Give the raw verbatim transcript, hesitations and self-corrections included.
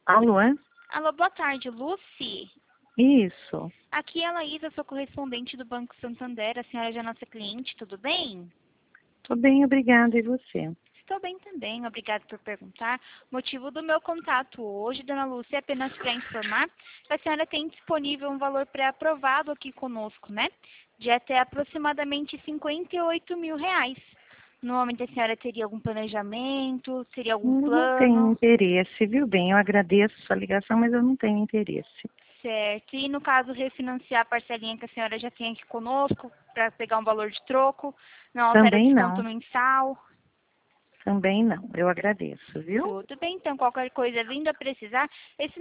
Alô? Alô, boa tarde, Lucy. Isso. Aqui é a Laísa, sou correspondente do Banco Santander. A senhora já é nossa cliente, tudo bem? Tô bem, obrigada. E você? Estou bem também, obrigada por perguntar. O motivo do meu contato hoje, dona Lúcia, é apenas para informar que a senhora tem disponível um valor pré-aprovado aqui conosco, né? De até aproximadamente cinquenta e oito mil reais. No momento a senhora teria algum planejamento, teria algum Eu não tenho plano, interesse, viu bem? Eu agradeço a sua ligação, mas eu não tenho interesse. certo? E no caso, refinanciar a parcelinha que a senhora já tem aqui conosco, para pegar um valor de troco, não altera o Também desconto não. mensal. Também não. Eu agradeço, viu? Tudo bem, então qualquer coisa vindo a precisar, esse